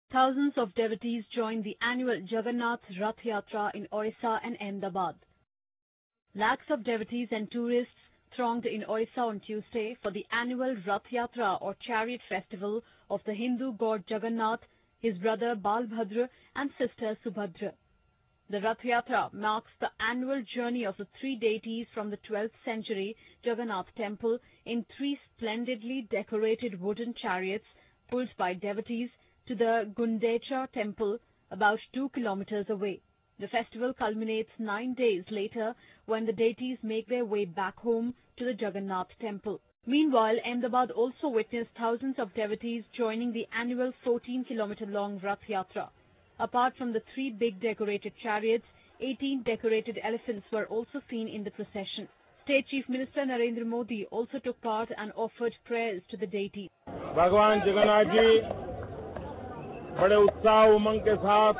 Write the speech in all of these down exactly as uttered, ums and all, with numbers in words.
Thousands of devotees joined the annual Jagannath Rath Yatra in Orissa and Ahmedabad. Lakhs of devotees and tourists thronged in Orissa on Tuesday for the annual Rath Yatra or chariot festival of the Hindu god Jagannath, his brother Balbhadra and sister Subhadra. The Rath Yatra marks the annual journey of the three deities from the twelfth century Jagannath temple in three splendidly decorated wooden chariots pulled by devotees to the Gundecha temple about two kilometers away. The festival culminates nine days later when the deities make their way back home to the Jagannath temple. Meanwhile, Ahmedabad also witnessed thousands of devotees joining the annual fourteen kilometer long Rath Yatra. Apart from the three big decorated chariots, eighteen decorated elephants were also seen in the procession. State Chief Minister Narendra Modi also took part and offered prayers to the deities. भगवान जगन्नाथ जी बड़े उत्साह उमंग के साथ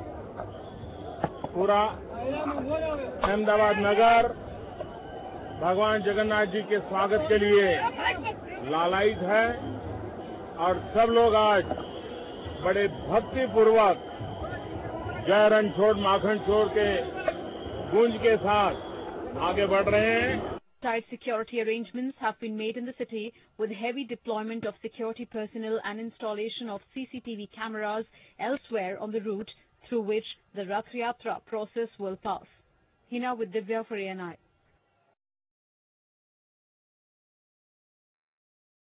पूरा अहमदाबाद नगर भगवान जगन्नाथ जी के स्वागत के लिए लालायित है और सब लोग आज बड़े भक्तिपूर्वक जय रणछोड़ माखन छोड़ के गूंज के साथ आगे बढ़ रहे हैं. Tight security arrangements have been made in the city with heavy deployment of security personnel and installation of C C T V cameras elsewhere on the route through which the Rath Yatra process will pass. Hina with Divya for A N I.